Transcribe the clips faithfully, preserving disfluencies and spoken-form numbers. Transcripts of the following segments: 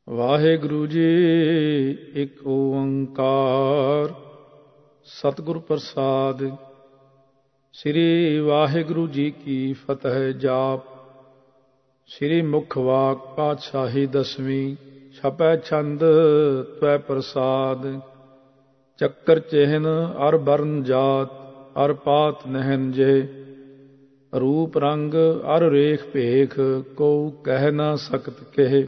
ਵਾਹਿਗੁਰੂ ਜੀ ਇੱਕ ਓੰਕਾਰ ਸਤਿਗੁਰ ਪ੍ਰਸਾਦ। ਸ੍ਰੀ ਵਾਹਿਗੁਰੂ ਜੀ ਕੀ ਫਤਿਹ ਜਾਪ। ਸ੍ਰੀ ਮੁਖ ਵਾਕ ਪਾਤਸ਼ਾਹੀ ਦਸਵੀਂ ਛਪੈ ਛੰਦ ਤਵੈ ਪ੍ਰਸਾਦ। ਚੱਕਰ ਚਿਹਨ ਅਰ ਬਰਨ ਜਾਤ ਅਰ ਪਾਤ ਨਹਿਨ ਜੇ। ਰੂਪ ਰੰਗ ਅਰ ਰੇਖ ਭੇਖ ਕੋ ਕਹਿ ਨਾ ਸਕਤ ਕਹਿ।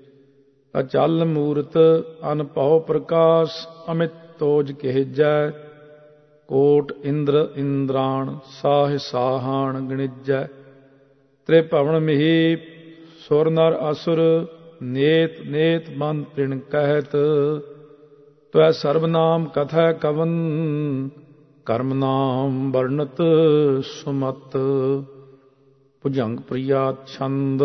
ਅਚਲ ਮੂਰਤ ਅਨਭਉ ਪ੍ਰਕਾਸ਼ ਅਮਿਤ ਤੋਜ ਕਹਿਜੈ। ਕੋਟ ਇੰਦਰ ਇੰਦਰਾਣ ਸਾਹ ਸਾਹਾਣ ਗਣਿਜੈ। ਤ੍ਰਿਭਵਨ ਮਿਹੀ ਸੁਰ ਨਰ ਅਸੁਰ ਨੇਤ ਨੇਤ ਮਨ ਤ੍ਰਿਣ ਕਹਿਤ। ਤਵੈ ਸਰਬ ਨਾਮ ਕਥੈ ਕਵਨ ਕਰਮ ਨਾਮ ਵਰਣਤ ਸੁਮਤ। ਭੁਜੰਗ ਪ੍ਰਿਆ ਛੰਦ।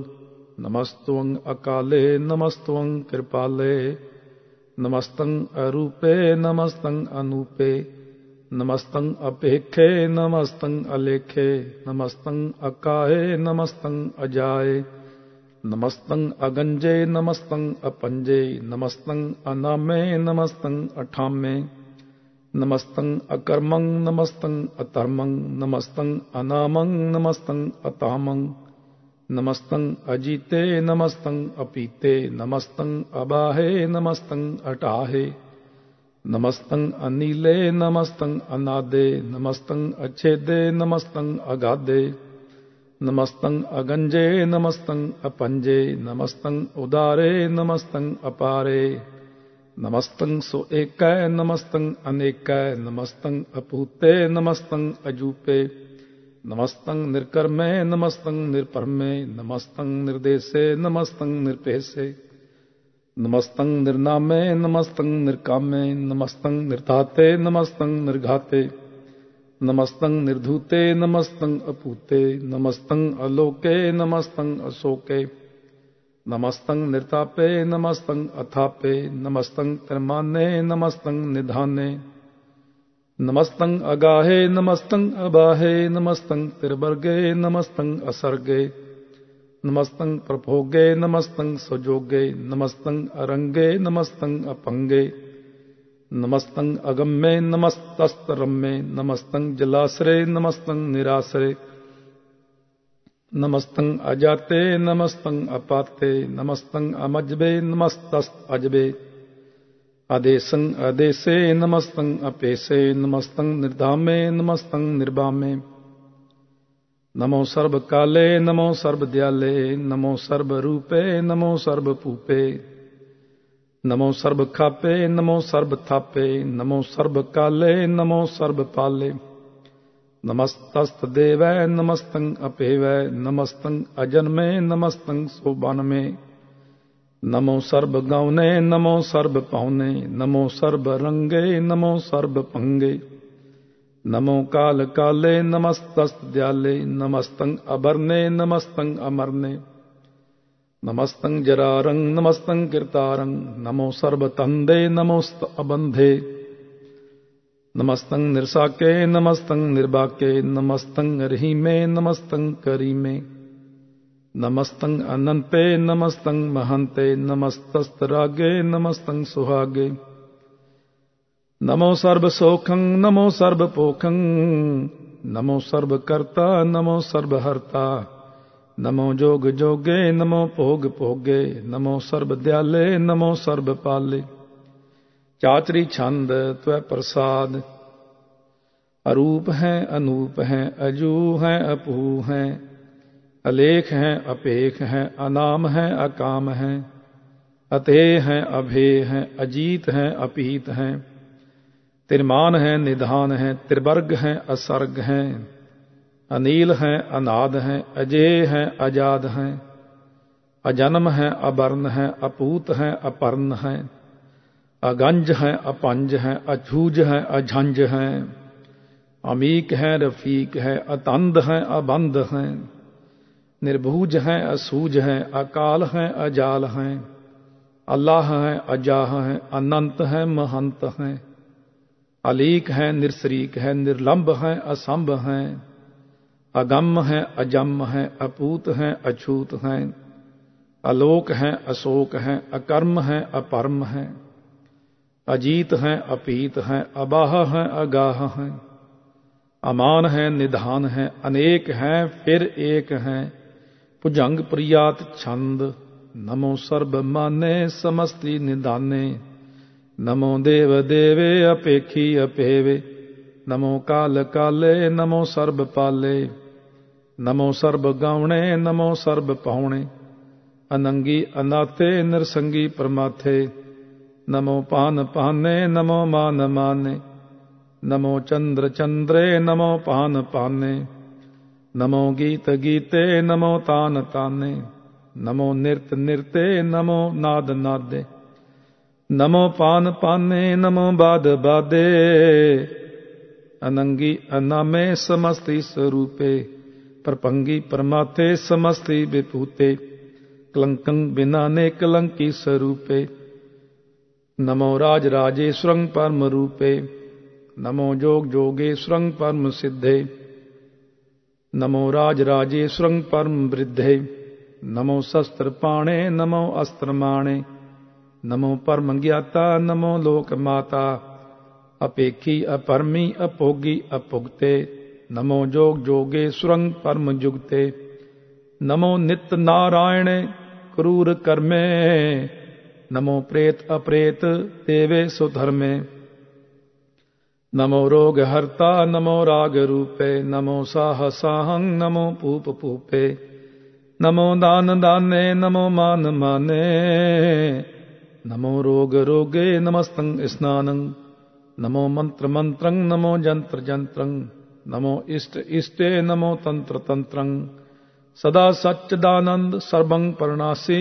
ਨਮਸਤੁੰ ਅਕਾਲੇ ਨਮਸਤੁੰ ਕਿਰਪਾਲੇ। ਨਮਸਤੰ ਅਰੂਪੇ ਨਮਸਤੰ ਅਨੂਪੇ। ਨਮਸਤੰ ਅਪੇਖੇ ਨਮਸਤੰ ਅਲੇਖੇ। ਨਮਸਤੰ ਅਕਾਹੇ ਨਮਸਤੰ ਅਜਾਏ। ਨਮਸਤੰ ਅਗੰਜੇ ਨਮਸਤੰ ਅਪੰਜੇ। ਨਮਸਤੰ ਅਨਾਮੇ ਨਮਸਤੰ ਅਠਾਮੇ। ਨਮਸਤੰ ਅਕਰਮੰ ਨਮਸਤੰ ਅਧਰਮੰ। ਨਮਸਤੰ ਅਨਾਮੰ ਨਮਸਤੰ ਅਤਾਮੰ। ਨਮਸਤੰ ਅਜੀਤੇ ਨਮਸਤੰ ਅਪੀਤੇ। ਨਮਸਤੰ ਅਬਾਹੇ ਨਮਸਤੰ ਅਟਾਹੇ। ਨਮਸਤੰ ਅਨੀਲੇ ਨਮਸਤੰ ਅਨਾਦੇ। ਨਮਸਤੰ ਅਛੇਦੇ ਨਮਸਤੰ ਅਗਾਦੇ। ਨਮਸਤੰ ਅਗੰਜੇ ਨਮਸਤੰ ਅਪੰਜੇ। ਨਮਸਤੰ ਉਦਾਰੇ ਨਮਸਤੰ ਅਪਾਰੇ। ਨਮਸਤੰ ਸੋ ਏਕੈ ਨਮਸਤੰ ਅਨੇਕੈ। ਨਮਸਤੰ ਅਪੂਤੇ ਨਮਸਤੰ ਅਜੂਪੇ। ਨਮਸਤੰ ਨਿਰਕਰਮੇ ਨਮਸਤੰ ਨਿਰਪਰਮੇ। ਨਮਸਤੰ ਨਿਰਦੇਸੇ ਨਮਸਤੰ ਨਿਰਪੇਸੇ। ਨਮਸਤੰ ਨਿਰਨਾਮੇ ਨਮਸਤੰ ਨਿਰਕਾਮੇ। ਨਮਸਤੰ ਨਿਰਧਾਤੇ ਨਮਸਤੰ ਨਿਰਘਾਤੇ। ਨਮਸਤੰ ਨਿਰਧੂਤੇ ਨਮਸਤੰ ਅਪੂਤੇ। ਨਮਸਤੰ ਅਲੋਕੇ ਨਮਸਤੰ ਅਸੋਕੇ। ਨਮਸਤੰ ਨਿਰਤਾਪੇ ਨਮਸਤੰ ਅਥਾਪੇ। ਨਮਸਤੰ ਤਿਰਮਾਨੇ ਨਮਸਤੰ ਨਿਧਾਨੇ। ਨਮਸਤੰ ਅਗਾਹੇ ਨਮਸਤੰ ਅਬਾਹੇ। ਨਮਸਤੰ ਤਿਰਵਰਗੇ ਨਮਸਤੰ ਅਸਰਗੇ। ਨਮਸਤੰ ਪ੍ਰਭੋਗੇ ਨਮਸਤੰ ਸੁਜੋਗੇ। ਨਮਸਤੰ ਅਰੰਗੇ ਨਮਸਤੰ ਅਪੰਗੇ। ਨਮਸਤੰ ਅਗੰਮੇ ਨਮਸਤਸਤਰੰਮੇ। ਨਮਸਤੰ ਜਲਾਸਰੇ ਨਮਸਤੰ ਨਿਰਾਸਰੇ। ਨਮਸਤੰ ਅਜਾਤੇ ਨਮਸਤੰ ਅਪਾਤੇ। ਨਮਸਤੰ ਅਮਜਬੇ ਨਮਸਤਸਤ ਅਜਬੇ। ਆਦੇਸੰ ਆਦੇਸੇ ਨਮਸਤੰ ਅਪੇਸੇ। ਨਮਸਤੰ ਨਿਰਧਾਮੇ ਨਮਸਤੰ ਨਿਰਬਾਮੇ। ਨਮੋ ਸਰਬ ਕਾਲੇ ਨਮੋ ਸਰਬ ਦਿਆਲੇ। ਨਮੋ ਸਰਬ ਰੂਪੇ ਨਮੋ ਸਰਬ ਭੂਪੇ। ਨਮੋ ਸਰਬ ਖਾਪੇ ਨਮੋ ਸਰਬ ਥਾਪੇ। ਨਮੋ ਸਰਬ ਕਾਲੇ ਨਮੋ ਸਰਬ ਪਾਲੇ। ਨਮਸਤਸਤ ਦੇਵੈ ਨਮਸਤੰ ਅਪੇਵੈ। ਨਮਸਤੰ ਅਜਨਮੇ ਨਮਸਤੰ ਸੋਬਾਨਮੇ। ਨਮੋ ਸਰਬ ਗਾਉਨੇ ਨਮੋ ਸਰਬ ਪਾਉਨੇ। ਨਮੋ ਸਰਬ ਰੰਗੇ ਨਮੋ ਸਰਬ ਭੰਗੇ। ਨਮੋ ਕਾਲ ਕਾਲੇ ਨਮਸਤਸਤ ਦਿਆਲੇ। ਨਮਸਤੰ ਅਬਰਨੇ ਨਮਸਤੰ ਅਮਰਨੇ। ਨਮਸਤੰ ਜਰਾਰੰ ਨਮਸਤੰ ਕਿਰਤਾਰੰ। ਨਮੋ ਸਰਬ ਤੰਦੇ ਨਮੋਸਤ ਅਬੰਧੇ। ਨਮਸਤੰ ਨਿਰਸਾਕੇ ਨਮਸਤੰ ਨਿਰਬਾਕੇ। ਨਮਸਤੰ ਰਹੀਮੇ ਨਮਸਤੰ ਕਰੀਮੇ। ਨਮਸਤੰ ਅਨੰਤੇ ਨਮਸਤੰ ਮਹੰਤੇ। ਨਮਸਤਸਤ ਰਾਗੇ ਨਮਸਤੰ ਸੁਹਾਗੇ। ਨਮੋ ਸਰਬ ਸੋਖੰ ਨਮੋ ਸਰਬ ਪੋਖੰ। ਨਮੋ ਸਰਬ ਕਰਤਾ ਨਮੋ ਸਰਬ ਹਰਤਾ। ਨਮੋ ਜੋਗ ਜੋਗੇ ਨਮੋ ਭੋਗ ਭੋਗੇ। ਨਮੋ ਸਰਬ ਦਿਆਲੇ ਨਮੋ ਸਰਬ ਪਾਲੇ। ਚਾਤਰੀ ਛੰਦ ਤਵੈ ਪ੍ਰਸਾਦ। ਅਰੂਪ ਹੈ ਅਨੂਪ ਹੈ ਅਜੂ ਹੈ ਅਪੂ ਹੈ। ਅਲੇਖ ਹੈ ਅਪੇਖ ਹੈ ਅਨਾਮ ਹੈ ਅਕਾਮ ਹੈ। ਅਤੇਹ ਹੈ ਅਭੇ ਹੈ ਅਜੀਤ ਹੈ ਅਪੀਤ ਹੈ। ਤਿਰਮਾਨ ਹੈ ਨਿਧਾਨ ਹੈ ਤਿਰਵਰਗ ਹੈ ਅਸਰਗ ਹੈ। ਅਨੀਲ ਹੈ ਅਨਾਦ ਹੈ ਅਜੇ ਹੈ ਅਜਾਦ ਹੈ। ਅਜਨਮ ਹੈ ਅਬਰਨ ਹੈ ਅਪੂਤ ਹੈ ਅਪਰਨ ਹੈ। ਅਗੰਜ ਹੈ ਅਪੰਜ ਹੈ ਅਛੂਜ ਹੈ ਅਝੰਜ ਹੈ। ਅਮੀਕ ਹੈ ਰਫੀਕ ਹੈ ਅਤੰਦ ਹੈ ਅਬੰਧ ਹੈ। ਨਿਰਭੂਜ ਹੈ ਅਸੂਜ ਹੈ ਅਕਾਲ ਹੈ ਅਜਾਲ ਹੈ। ਅੱਲਾਹ ਹੈ ਅਜਾਹ ਹੈ ਅਨੰਤ ਹੈ ਮਹੰਤ ਹੈ। ਅਲੀਕ ਹੈ ਨਿਰਸਰੀਕ ਹੈ ਨਿਰਲੰਭ ਹੈ ਅਸੰਭ ਹੈ। ਅਗੰਮ ਹੈ ਅਜੰਮ ਹੈ ਅਪੂਤ ਹੈ ਅਛੂਤ ਹੈ। आलोक हैं अशोक हैं, अकर्म हैं अपरम हैं, अजीत हैं अपीत हैं, अबाह हैं अगाह हैं, अमान हैं निधान हैं, अनेक हैं फिर एक हैं, भुजंग प्रियात छंद। नमो सर्ब माने समस्ति निधाने, नमो देव देवे अपेखी अपेवे, नमो काल काले नमो सर्ब पाले, नमो सर्ब गावणे नमो सर्ब पावणे, अनंगी अनाथे निरसंगी परमाथे, नमो पान पाने नमो मान माने, नमो चंद्र चंद्रे नमो पान पाने, नमो गीत गीते नमो तान ताने, नमो नृत नृते नमो नाद नादे, नमो पान पाने नमो बाद बादे, अनंगी अनामे समस्ति स्वरूपे, प्रपंगी परमाते समस्ति विभूते, कलंकं बिनाने कलंकी स्वरूपे, नमो राज राजेश्वरं परम रूपे, नमो जोग जोगेश्वरं परम सिद्धे, नमो राज राजेश्वरं परम वृद्धे, नमो शस्त्र पाणे नमो अस्त्र माणे, नमो परम ज्ञाता नमो लोक माता, अपेखी अपरमी अपोगी अपुगते, नमो जोग जोगेश्वरं परम जुगते, नमो नित्य नारायण क्रूर कर्मे, नमो प्रेत अप्रेत देवे सुधर्मे, नमो रोग हर्ता नमो राग रूपे, नमो साह साहं नमो पूप पूपे, नमो दान दाने नमो मान माने, नमो रोग रोगे नमस्तं स्नानं, नमो मंत्र मंत्रं नमो जंत्र जंत्रं, नमो इष्ट इष्टे नमो तंत्र तंत्रं, सदा सच्चिदानंद सर्वं परनासी,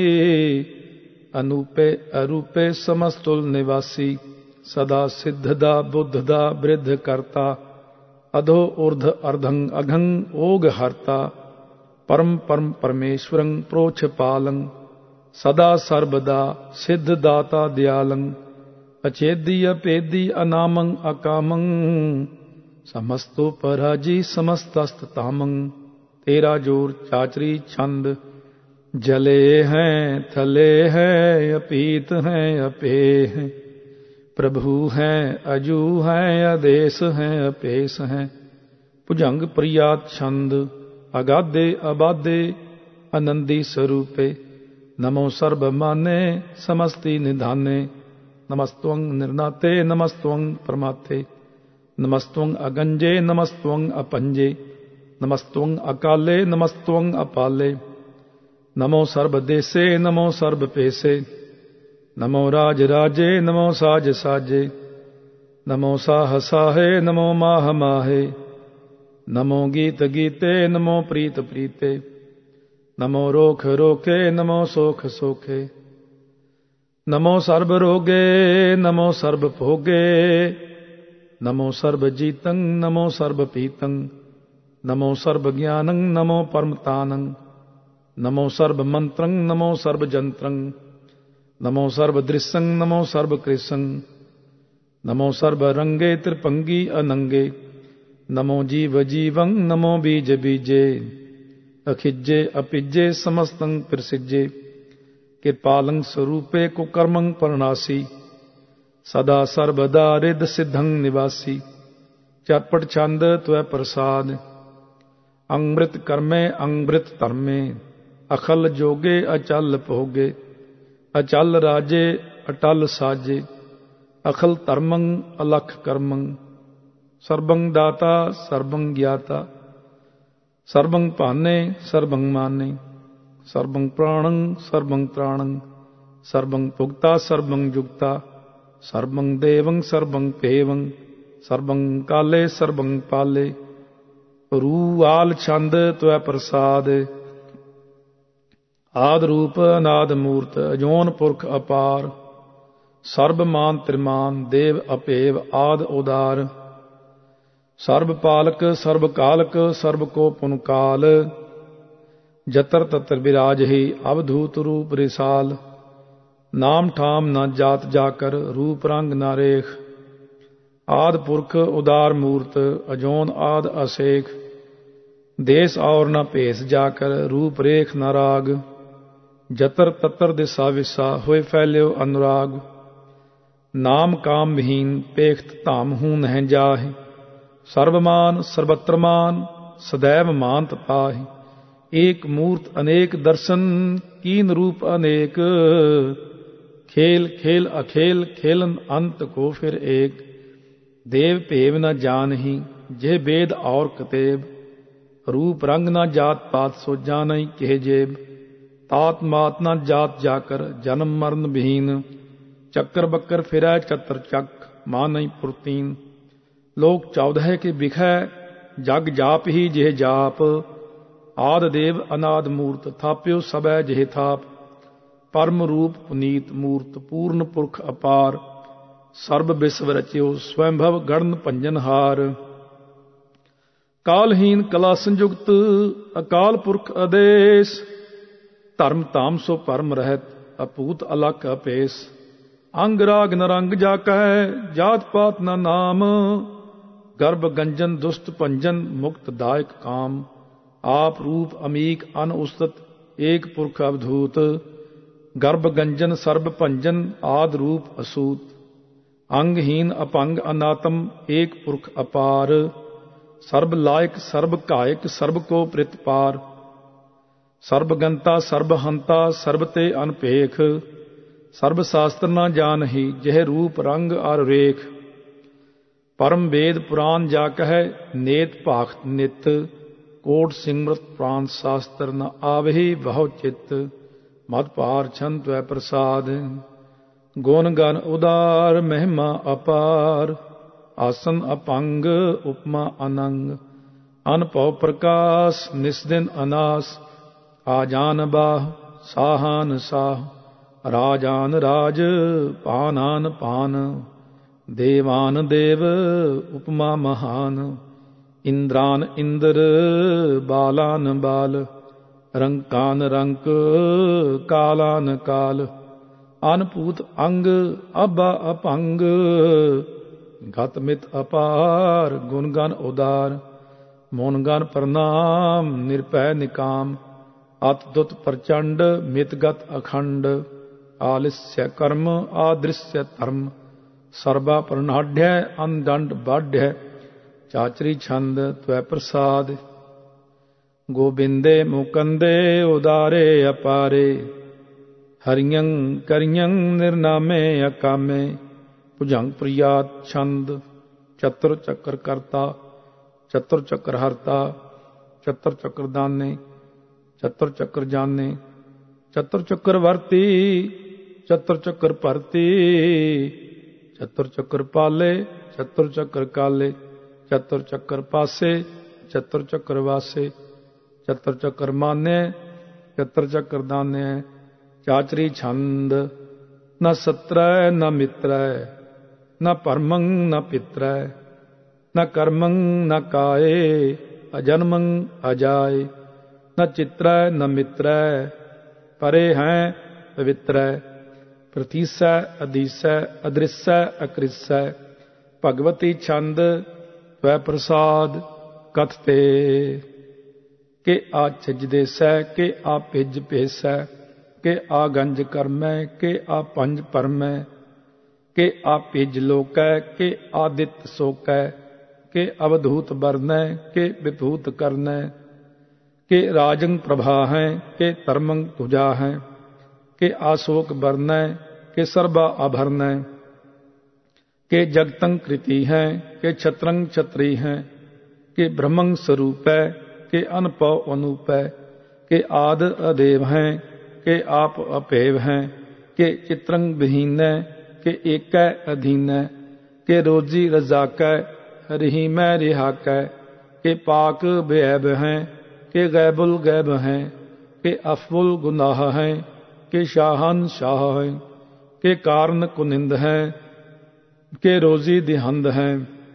अनूपे अरूपे समस्तुल निवासी, सदा सिद्धदा बुद्धदा वृद्ध करता, अधो ऊर्ध अर्धं अघं ओग हर्ता, परम परम परमेश्वरं प्रोछ पालं, सदा सर्वदा सिद्ध दाता दयालं, अचेदी अपेदी अनामं अकामं, समस्तो पराजी समस्तस्त तामं, तेरा जोर चाचरी छंद, जले हैं थले हैं अपीत हैं अपे हैं, प्रभु हैं अजू हैं आदेश हैं अपेश हैं, भुजंग प्रियात छंद, अगाधे अबाधे आनंदी स्वरूपे, नमो सर्ब माने समस्ति निधाने, नमस्त्वं निर्नाते नमस्त्वं परमाते, नमस्त्वं अगंजे नमस्त्वं अपंजे, नमस्त्वं अकाले नमस्त्वं अपाले, नमो सर्ब देशे नमो सर्ब पेशे, नमो राज राजे नमो साज साजे, नमो साह साहे नमो माह माहे, नमो गीत गीते नमो प्रीत प्रीते, नमो रोख रोके नमो सोख सोखे, नमो सर्ब रोगे नमो सर्ब भोगे, नमो सर्ब जीतं नमो सर्ब पीतं, नमो सर्ब ज्ञानं नमो परमतानं, नमो सर्ब मंत्रं नमो सर्ब जंत्रं, नमो सर्ब दृश्यं नमो सर्ब कृशं, नमो सर्ब रंगे त्रिपंगी अनंगे, नमो जीव जीवं नमो बीज बीजे, अखिजे अपिजे समस्तं प्रसिजे, कृपालं स्वरूपे कुकर्मं परनासी, सदा सर्वदा रिद सिद्धं निवासी, चटपट छंद त्वै प्रसाद, अंमृत कर्मे अंमृत धर्मे, अखल जोगे अचल भोगे, अचल राजे अटल साजे, अखल धर्मं अलख कर्मं, सर्वं दाता सर्वं ज्ञाता, सर्वं पाने सर्वं माने, सर्वं प्राणं सर्वं त्राणं, सर्वं पुगता सर्वं जुगता, सर्वं देवं सर्वं पेवं, सर्वं काले सर्वं पाले, रू आल छंद त्वै प्रसाद, आद रूप अनाद मूर्त अजोन पुरख अपार, सर्ब मान त्रिमान देव अपेव आद उदार, सर्ब पालक सर्ब कालक सर्ब को पुन काल, जतर तत्र विराज ही अवधूत रूप रिसाल, नाम ठाम न जात जाकर रूप रंग न रेख, आद पुरख उदार मूर्त अजोन आद असेख, देश और न भेस जाकर रूप रेख न राग, जतर ततर दिशा विसा होए फैल्यो अनुराग। नाम काम विहीन पेखत धाम हूं नह जाहि। सर्वमान सर्वत्रमान सदैव मानत पाहि। एक मूर्त अनेक दर्शन कीन रूप अनेक। खेल खेल अखेल खेलन अंत को फिर एक। देव भेव न जानहि जे वेद और कतेब। रूप रंग न जात पात सो जानहि केह जेब। तात मात न जात जाकर जन्म मरण विहीन। चक्कर बक्कर फिरै चतर चक मानहि पुरतीन। लोक चौदह के बिखै जग जाप ही जेह जाप। आद देव अनाद मूर्त थाप्यो सबै जेह थाप। परम रूप पुनीत मूर्त पूर्ण पुरख अपार। सर्ब विश्व रच्यो स्वयंभव गणन भंजनहार। कालहीन कला संयुक्त अकाल पुरख आदेश। धर्म धाम सो परम रहत अपूत अलख अपेस। अंग राग न रंग जाकै जात पात न नाम। गर्भ गंजन दुष्ट भंजन मुक्त दायक काम। आप रूप अमीक अन उस्तत एक पुरख अवधूत। गर्भ गंजन सर्ब भंजन आद रूप असूत। अंगहीन अपंग अनातम एक पुरख अपार। सर्ब लायक सर्ब कायक सर्ब को प्रित पार। सर्ब गंता सर्ब हंता सर्ब ते अनपेख। सर्ब शास्त्र न जानहि जह रूप रंग और रेख। परम वेद पुराण जा कह नेत भाखत नित। कोट सिमरत प्राण शास्त्र न आवहि बहु चित। मत पार छन त्वै प्रसाद। गुण गण उदार महिमा अपार। आसन अपंग उपमा अनंग। अनपव प्रकाश निस्दिन अनास। आजान बाह साहान साह। राजान राज पानान पान। देवान देव उपमा महान। इंद्रान इंद्र बालान बाल। रंकान रंक कालान काल। अनपूत अंग अबा अपंग। घत मित अपार गुण गण उदार। मोन गण प्रणाम निरपै निकाम। अत दुत प्रचंड मितगत अखंड। आलिस्य कर्म आदृश्य धर्म। सर्वा प्रणाढ़ अनदंड बाढ़। चाचरी छंद त्वै प्रसाद। गोबिंदे मुकंदे उदारे अपारे। हरियं करियं निर्नामे अकामे। भुजंग प्रियात छंद। चतुर चक्र करता चतुर चक्र हरता। चतुर चक्र दाने चतुर चक्र जाने। चतुर चक्र वर्ती चतुर चक्र परती। चतुर चक्र पाले चतुर चक्र काले। चतुर चक्र पासे चतुर चक्र वासे। चतुर चक्र माने चतुर चक्र दाने। चाचरी छंद। न सत्र न मित्र। न परमं न पित्र। न कर्मं न काये। अजन्मं अजाय। न चित्र न मित्र। परे हैं पवित्र। प्रतीस अधीस अदृश्य अकृष्य। भगवती छंद त्वै प्रसाद कथते। के आ छिज देसै के आ पिज पेसै। के आ गंज करमै के आ पंज परमै। के आ पिज लोकै के आदित्य सोकै। के अवधूत बरनै के विभूत करनै। के राजंग प्रभा हैं के धर्मंग तुजा हैं। के आशोक बरनै के सर्वा आभरणै। के जगतंग कृति हैं के छत्रंग छत्री हैं। के ब्रह्मंग स्वरूपै के अनपव अनूपै। के आद अदेव हैं के आप अपेव हैं। के चित्रंग विहीनै के एकै अधीनै। के रोजी रजाकै रिही मै रिहाकै। के पाक बेऐब हैं के गैबुल गैब हैं। के अफबुल गुनाह हैं के शाहन शाह हैं। के कारण कुनिंद हैं के रोजी दिहंद हैं।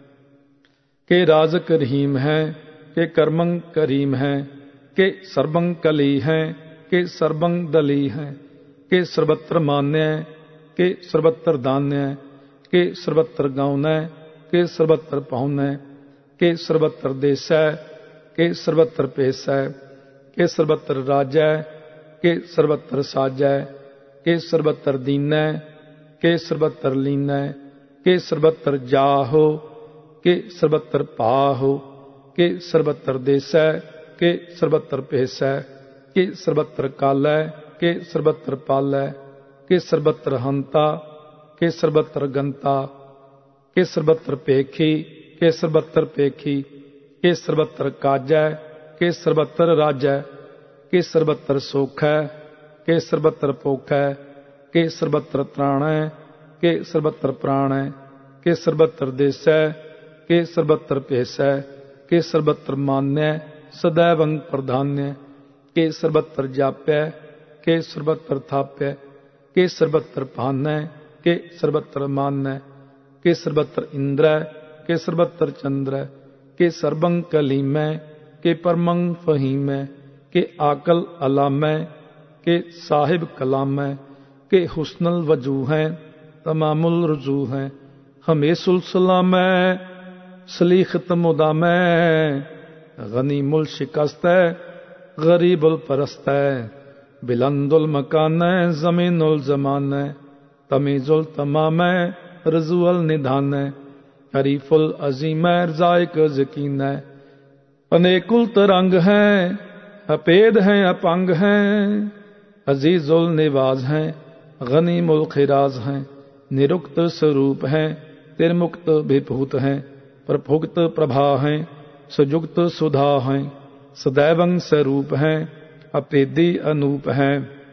के राजक रहीम हैं के कर्मंग करीम हैं। के सर्वंग कली हैं के सर्वंग दली हैं। के सर्वत्र मान्य के सर्वत्र दान्य। के सर्वत्र गौन के सर्वत्र पौन। के सर्वत्र देश के सर्वत्र पेश के सर्वत्र राज के सर्वत्र साजै, के सर्वत्र दीनै, के सर्वत्र लीनै, के सर्वत्र जाहो, के सर्वत्र पाहो, के सर्वत्र देसै, के सर्वत्र भेसै, के सर्वत्र कालै, के सर्वत्र पालै, के सर्वत्र हंता, के सर्वत्र गंता, के सर्वत्र पेखी, के सर्वत्र पेखी, के सर्वत्र काजै, के सर्वत्र राजै, के सर्वत्र सोखै, के सर्वत्र पोखै, के सर्वत्र त्राणै, के सर्वत्र प्राणै, के सर्वत्र देसै, के सर्वत्र भेसै, के सर्वत्र मान्य, सदैवं प्रधान्य, के सर्वत्र जाप्य, के सर्वत्र थाप्य, के सर्वत्र भान्य, के सर्वत्र मान्य, के सर्वत्र इंद्र, के सर्वत्र चंद्र, के सर्वं कलीमै, के परमं फहीमै, के आकल अलामै, के साहिब कलामै, के हुस्नल वजू हैं, तमामुल रुजू हैं, हमेशुल सलामै, सलीखत मुदामै, गनीमुल शिकस्तै, गरीबुल परस्तै, बिलंदुल मकानै, जमीनुल जमानै, तमीजुल तमामै, रजुअल निधानै, हरीफुल अजीमै, जायक यकीनै, अनेकुल तरंग हैं, अपेद हैं, अपंग हैं, अजीजुल निवाज हैं, गनीमुल खिराज हैं, निरुक्त स्वरूप हैं, तिरमुक्त विभूत हैं, प्रफुक्त प्रभा हैं, सुजुक्त सुधा हैं, सदैवं स्वरूप हैं, अपेदी अनूप हैं,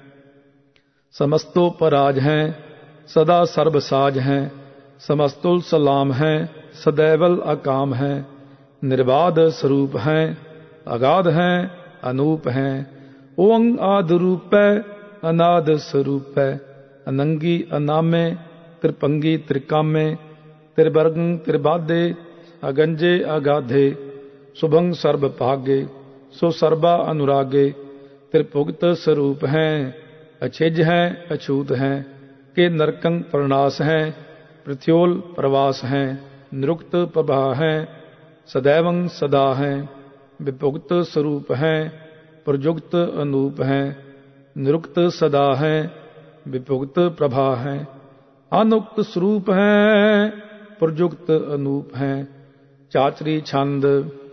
समस्तोपराज हैं, सदा सर्वसाज हैं, समस्तुल सलाम हैं, सदैवल अकाम हैं, निर्बाध स्वरूप हैं, अगाध हैं, अनूप हैं, ओं आद रूप अनाद स्वरूप अनंगी अनामे, त्रिपंगी त्रिकामे, त्रिवर्गं त्रिबाधे, अगंजे अगाधे, शुभं सर्व भागे, सो सर्वा अनुरागे, त्रिभुक्त स्वरूप हैं, अछिज हैं, अछूत हैं, के नरकं प्रणास हैं, पृथ्योल प्रवास हैं, निरुक्त प्रभा हैं, सदैवं सदा हैं, विभुक्त स्वरूप हैं, प्रजुक्त अनूप हैं, निरुक्त सदा हैं, विभुक्त प्रभा हैं, अनुक्त स्वरूप हैं, प्रजुक्त अनूप हैं, चाचरी छंद,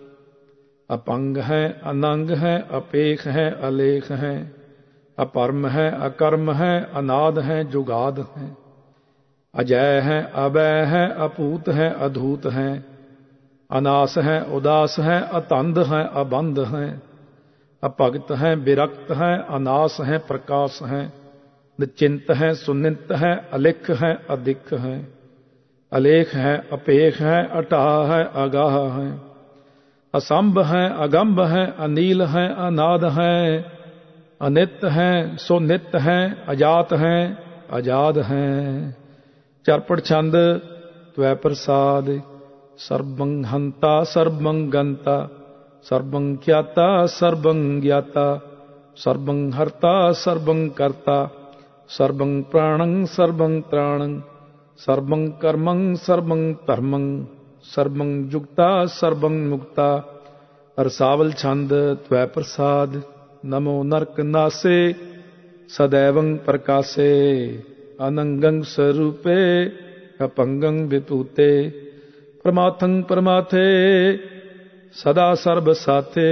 अपंग हैं, अनंग हैं, अपेख हैं, अलेख हैं, अपरम हैं, अकर्म हैं, अनाद हैं, जुगाद हैं, अजय हैं, अवय हैं, अपूत हैं, अधूत हैं, अनास हैं, उदास हैं, अतंद हैं, अबंध हैं, अभगत हैं, विरक्त हैं, अनास हैं, प्रकाश हैं, निश्चिंत हैं, सुनित हैं, अलिख हैं, अधिक हैं, अलेख हैं, अपेख हैं, अटाह हैं, अगाह हैं, असंभ हैं, अगंभ हैं, अनील हैं, अनाद हैं, अनित हैं, सुनित हैं, अजात हैं, आजाद हैं। चरपट छंद त्वै प्रसाद, सर्वं हंता सर्वं गंता, सर्वं ख्याता सर्वं ज्ञाता, सर्वं हर्ता सर्वं कर्ता, सर्वं प्राणं सर्वं त्राणं, सर्वं कर्मं सर्वं धर्मं, सर्वं युक्ता सर्वं मुक्ता। रसावल छंद त्वै प्रसाद, नमो नरक नासे, सदैवं प्रकाशे, अनंगं स्वरूपे, अपंगं विभूते, प्रमाथं प्रमाथे, सदा सर्व साथे,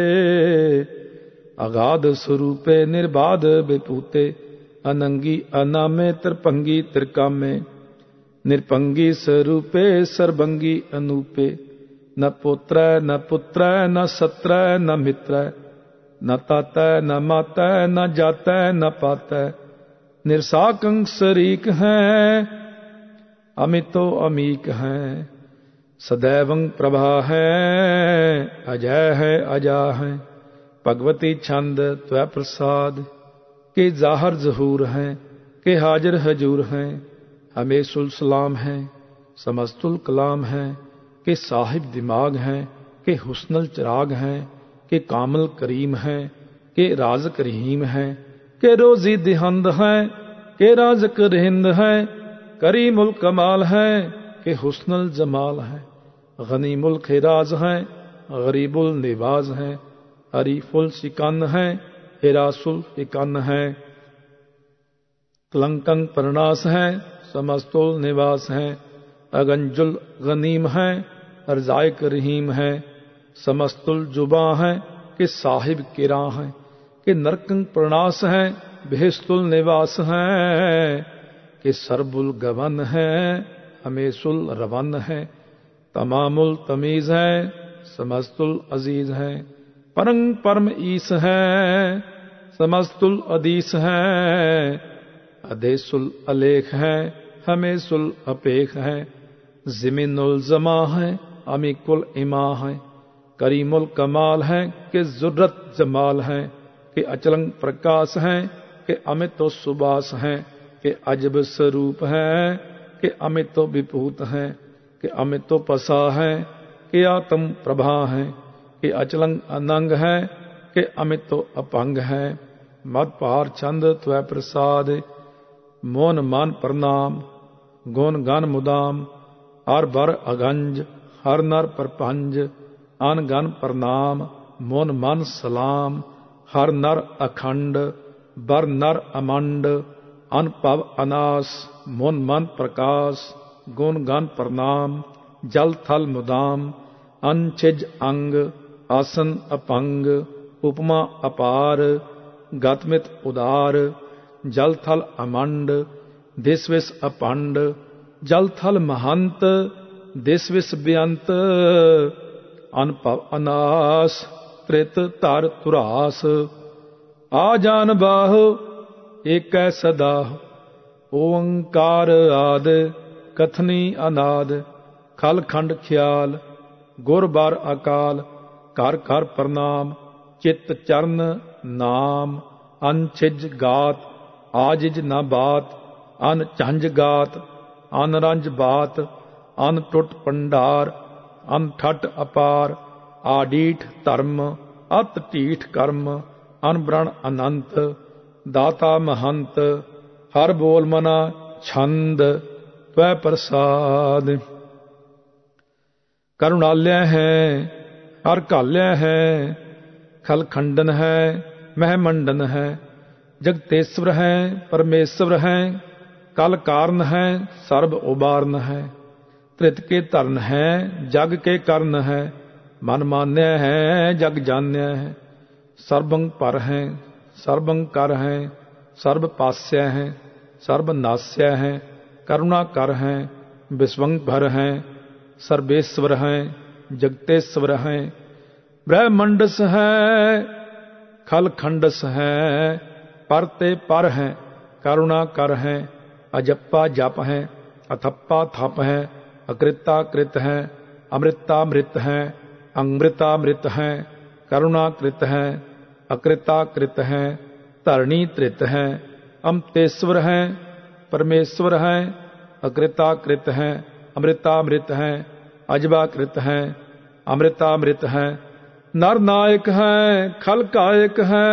अगाध स्वरूपे, निर्बाध विभूते, अनंगी अनामे, त्रिपंगी त्रिकामे, निरपंगी स्वरूपे, सर्वंगी अनूपे, न पुत्र न पुत्र न सत्र न मित्र, न तात न मात न जात न पात, निरसाकं शरीक हैं, अमितो अमीक हैं, सदैवं प्रभा है, अजय है अजा है। भगवती छंद त्वै प्रसाद, के जाहर जहूर हैं, के हाजिर हजूर हैं, हमेशुल सलाम हैं, समस्तुल कलाम हैं, के साहिब दिमाग हैं, के हुस्नल चिराग हैं, के कामल करीम हैं, के राज़ रहीम हैं, के रोज़ी दिहंद हैं, के राज़क रिहिंद हैं, करीमुल कमाल हैं, के हुस्नल जमाल हैं, गनीमुल खिराज हैं, गरीबुल निवाज हैं, हरीफुल शिकन हैं, हेरासुल एक अन्न है। कलंकं परनाश है, समस्तुल निवास है। अगंजुल गनीम है, रजायक रहीम है। समस्तुल जुबा है कि साहिब किरा है। कि नरकं प्रणास है, बेहस्तुल निवास है। कि सरबुल गवन है, हमेशुल रवन है। तमामुल तमीज है, समस्तुल अजीज है। परंग परम ईस है, समस्तुल अदीस है। अदेसुल अलेख है, हमेशुल अपेख है। जिमिनुल जमा है, अमीकुल इमा है। करीमुल कमाल है कि जुर्रत जमाल है। कि अचलंग प्रकाश है कि अमित सुबास है। कि अजब स्वरूप है कि अमित विभूत है। कि अमित पसा है कि आत्म प्रभा है। कि अचलंग अनंग है कि अमित अपंग है। मद पार छंद त्वै प्रसाद, मोन मान प्रणाम। गुण गन मुदाम, हर बर अगंज। हर नर परपंज, अन गन प्रणाम। मोन मन सलाम, हर नर अखंड। बर नर अमंड, अनपव अनास। मोन मन प्रकाश, गुण गन प्रणाम। जल थल मुदाम, अनछिज अंग। आसन अपंग, उपमा अपार। गतमित उदार, जल थल अमंड। दिस विस अपंड, जल थल महंत। दिस विस बेअंत, अनपव अनास। त्रित तर तुरास, आ जान बाह। एक सदा, ओंकार आद। कथनी अनाद, खल खंड ख्याल। गुर बार अकाल, कर कर प्रणाम। चित चरण नाम, अनछिज गात। आजिज न बात, अन झंझ गात। अन रंज बात, अन टुट पंडार। अन ठट अपार, आडीठ धर्म। अत ढीठ कर्म, अनब्रण अनंत। दाता महंत, हर बोल मना छंद। त्वै प्रसाद, करुणालय है, हर काल्या है। खल खंडन है, महमंडन है। जगतेश्वर है, परमेश्वर है। कल कारण है, सर्ब उबारन है। त्रित के धरन है, जग के करण है। मन मान्य है, जग जान्य है। सर्वं पर है, सर्वं कर है। सर्व पास्य है, सर्व नास्य है। करुणा कर है, विश्वं भर है। सर्वेश्वर है, जगतेश्वर है। ब्रह्मंडस है, खल खंडस है। परते पर है, करुणा कर है। अजप्पा जप है, अथप्पा थप है। अकृता कृत है, अमृतामृत है। अमृतामृत है, करुणाकृत है। अकृताकृत है, धरणी त्रित है। अमतेश्वर है, परमेश्वर है। अकृताकृत है, अमृतामृत है। अजबाकृत है, अमृतामृत है। नर नायक है, खल कायक है।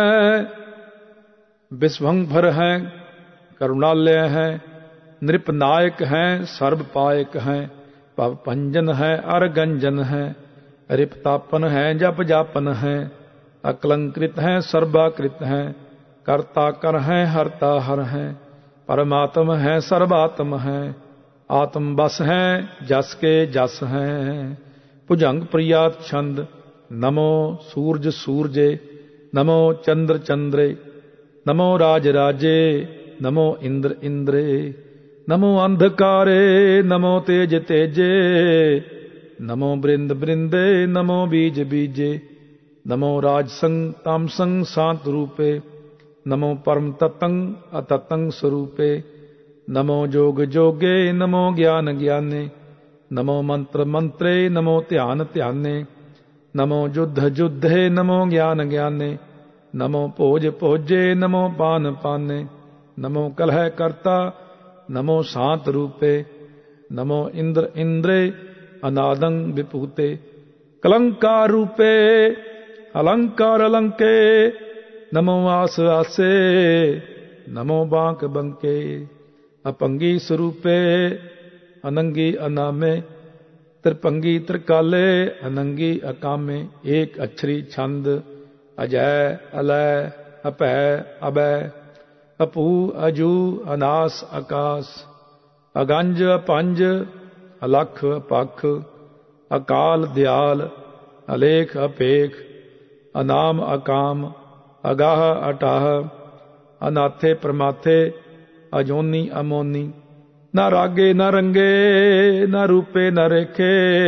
विश्वंभर है, करुणालय है। नृपनायक है, सर्व पायक है। भव भंजन है, अरगंजन है। रिपतापन है, जप जापन है। अकलंकृत है, सर्वाकृत है। कर्ता कर है, हरता हर है। परमात्म है, सर्वात्म है। आत्म बस है, जस के जस है। भुजंग प्रियात छंद, नमो सूरज सूरजे। नमो चंद्र चंद्रे। नमो राज राजे। नमो इंद्र इंद्रे। नमो अंधकारे, नमो तेज तेजे। नमो बृंद बृंदे, नमो बीज बीजे। नमो राजसंग तामसंग शांत रूपे। नमो परम ततंग अततंग स्वरूपे। नमो जोग जोगे, नमो ज्ञान ज्ञाने। नमो मंत्र मंत्रे, नमो ध्यान ध्याने। नमो युद्ध युद्धे, नमो ज्ञान ज्ञाने। नमो भोज भोजे, नमो पान पाने। नमो कलह कर्ता, नमो शांत रूपे। नमो इंद्र इंद्रे, अनादं विभूते। कलंकार रूपे, अलंकार अलंके। नमो आस आसे, नमो बांक बंके। अपंगी स्वरूपे, अनंगी अनामे। त्रिपंगी त्रिकाले, अनंगी अकामे। एक अक्षरी छंद, अजय अलय ਅਭੈ ਅਬੈ, ਅਪੂ ਅਜੂ ਅਨਾਸ ਆਕਾਸ, ਅਗੰਜ ਅਪੰਜ, ਅਲਖ ਅਪਖ, ਅਕਾਲ ਦਿਆਲ, ਅਲੇਖ ਅਪੇਖ, ਅਨਾਮ ਅਕਾਮ, ਅਗਾਹ ਅਟਾਹ, ਅਨਾਥੇ ਪ੍ਰਮਾਥੇ, ਅਜੋਨੀ ਅਮੋਨੀ, ਨਾ ਰਾਗੇ ਨਾ ਰੰਗੇ, ਨਾ ਰੂਪੇ ਨਾ ਰੇਖੇ,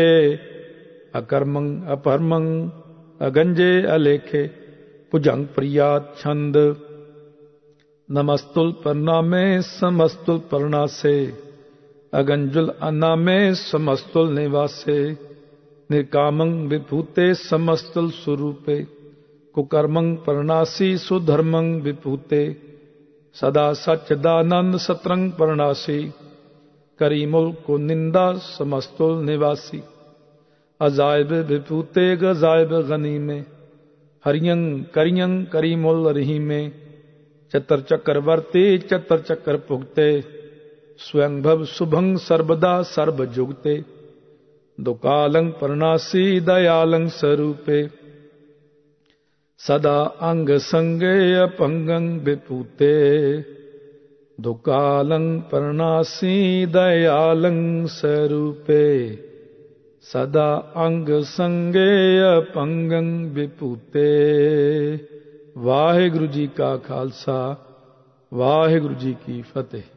ਅਕਰਮੰ ਅਪਰਮੰ, ਅਗੰਜੇ ਅਲੇਖੇ, ਭੁਜੰਗ ਪ੍ਰਿਆਤ ਛੰਦ, ਨਮਸਤੁਲ ਪ੍ਰਣਾਮੇ ਸਮਸਤੁਲ ਪ੍ਰਣਾਸੇ, ਅਗੰਜੁਲ ਅਨਾਮੇ ਸਮਸਤੁਲ ਨਿਵਾਸੇ, ਨਿਰਕਾਮੰ ਵਿਭੂਤੇ ਸਮਸਤੁਲ ਸੁਰੂਪੇ, ਕੁਕਰਮੰ ਪ੍ਰਣਾਸੀ ਸੁਧਰਮੰ ਵਿਭੂਤੇ, ਸਦਾ ਸਚਦਾਨੰਦ ਸਤਰੰਗ ਪ੍ਰਣਾਸੀ, ਕਰੀ ਮੁਲਕ ਨਿੰਦਾ ਸਮਸਤੁਲ ਨਿਵਾਸੀ, ਅਜਾਇਬ ਵਿਭੂਤੇ ਗਜ਼ਾਇਬ ਗਨੀਮੇ, ਹਰਿਯੰ ਕਰਿਯੰ ਕਰੀ ਮੁਲ ਰਹੀਮੇ, ਚਤਰ ਚੱਕਰਵਰਤੀ ਚਤਰ ਚੱਕਰ ਭੁਗਤੇ, स्वयं भव शुभं सर्वदा सर्व जुगते, दुकालं प्रणासी दयालं स्वरूपे, सदा अंग संगे अपंगं विभूते, दुकालं प्रणासी दयालं स्वरूपे, सदा अंग संगे अपंगं विभूते। वाहिगुरु जी का खालसा, वाहिगुरु जी की फतेह।